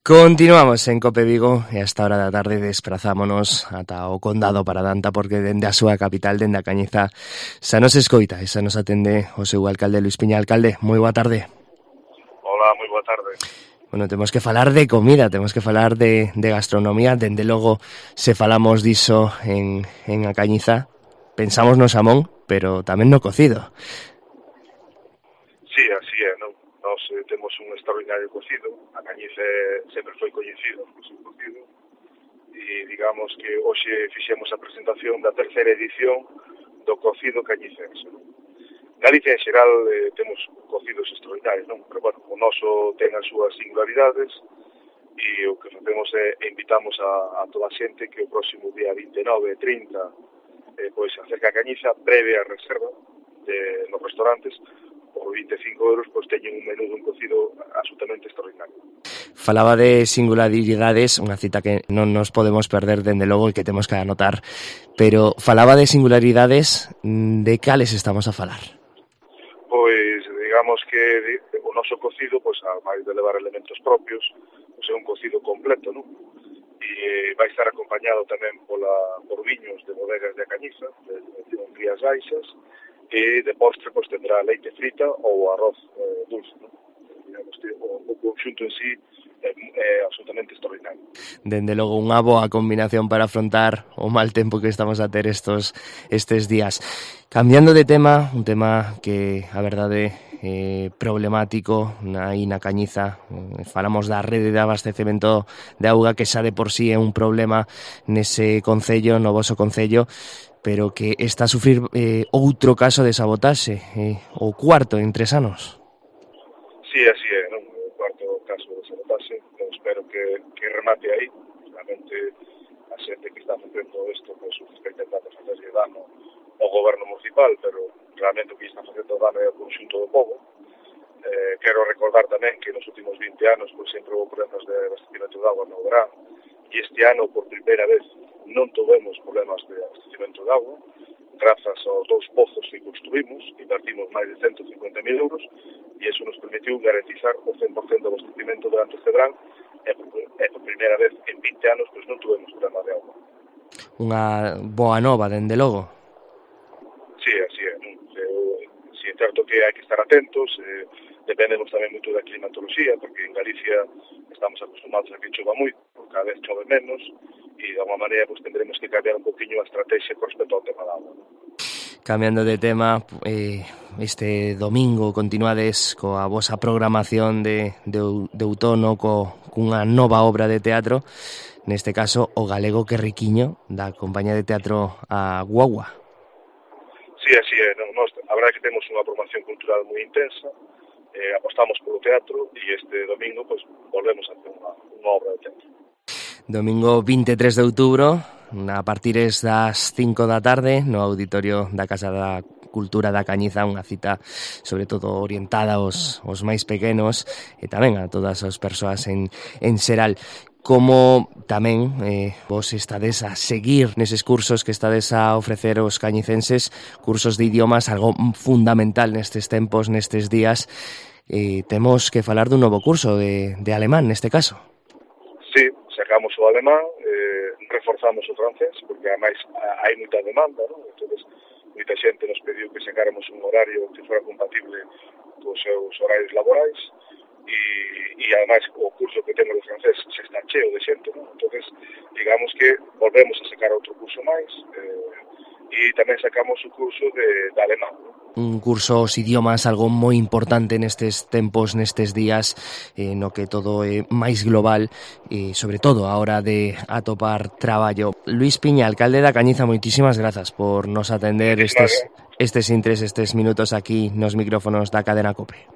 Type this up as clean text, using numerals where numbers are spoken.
Continuamos en Cope Vigo e a esta hora da tarde desprazámonos ata o condado Paradanta porque dende a súa capital, dende a Cañiza, xa nos escoita e xa nos atende o seu alcalde Luís Piña. Alcalde, moi boa tarde. Hola, moi boa tarde. Bueno, temos que falar de comida, temos que falar de gastronomía. Dende logo, se falamos diso en a Cañiza, pensamos no xamón, pero tamén no cocido. Sí, así é, non? Nós temos un extraordinario cocido. A Cañiza sempre foi coñecido por seu cocido e digamos que hoxe fixemos a presentación da terceira edición do cocido cañicense. Galicia en xeral temos cocidos extraordinarios, non? Pero bueno, o noso ten as súas singularidades e o que facemos é invitamos a toda a xente que o próximo día 29 e 30 pois se acerca a Cañiza previa reserva nos restaurantes. Por 25 euros, pois teñen un menú dun cocido absolutamente extraordinario. Falaba de singularidades, unha cita que non nos podemos perder dende logo e que temos que anotar, pero falaba de singularidades, de cales estamos a falar? Pois, digamos que o noso cocido, pois, a máis de levar elementos propios, pois é un cocido completo, non? E vai estar acompañado tamén por viños de bodegas de Cañiza, de Rías Baixas, e de postre pois tendrá leite frita ou arroz dulce, non? Digamos que o conxunto en sí é absolutamente extraordinario. Dende logo unha boa combinación para afrontar o mal tempo que estamos a ter estes días. Cambiando de tema, un tema que a verdade problemático aí na Cañiza, falamos da rede de abastecemento de auga que xa de por sí é un problema nese concello, no voso concello, pero que está a sufrir outro caso de sabotaxe, o cuarto en 3 anos. Sí, así é, non? O cuarto caso de sabotaxe, eu espero que remate aí. Realmente a xente que está facendo isto, pois, está intentando facerlle dano ao goberno municipal, pero realmente o que está facendo dano é o conxunto do povo. Quero recordar tamén que nos últimos 20 anos pois, sempre houve problemas de abastecimento de agua no verán, e este ano, por primeira vez, non tivemos problemas de abastecimento de agua, grazas aos 2 pozos que construímos, invertimos máis de 150.000 euros, e iso nos permitiu garantizar o 100% do abastecimento durante este verán, e por primeira vez en 20 anos pois non tivemos problema de agua. Unha boa nova, dende logo. Sí, así é. Si é certo que hai que estar atentos, dependemos tamén moito da climatoloxía, porque en Galicia estamos acostumados a que chova moito, cada vez chove menos, e de alguma maneira pues, tendremos que cambiar un poquinho a estrategia con respecto ao tema da agua. Cambiando de tema, este domingo continuades coa vosa programación de outono cunha nova obra de teatro, neste caso o Galego que riquiño da compañía de teatro A Guagua. Sí, así é. A verdade é que temos unha programación cultural moi intensa, apostamos polo teatro e este domingo pues, volvemos a hacer unha obra de teatro. Domingo 23 de outubro, a partir das 5 da tarde, no auditorio da Casa da Cultura da Cañiza, unha cita sobre todo orientada aos máis pequenos e tamén a todas as persoas en xeral. Como tamén vos estades a seguir neses cursos que estades a ofrecer aos cañicenses, cursos de idiomas, algo fundamental nestes tempos, nestes días. Temos que falar dun novo curso de alemán, neste caso. Sí, sacamos o alemán, reforzamos o francés, porque ademais hai moita demanda, non? Entón, moita xente nos pediu que sacáramos un horario que fora compatible cos seus horarios laborais, e ademais o curso que temos de francés se está cheo de xente, non? Entón, digamos que volvemos a sacar outro curso máis, e tamén sacamos o curso de alemán. Un curso os idiomas, algo moi importante nestes tempos, nestes días, no que todo é máis global e, sobre todo, a hora de atopar traballo. Luís Piña, alcalde da Cañiza, moitísimas grazas por nos atender estes minutos aquí nos micrófonos da cadena COPE.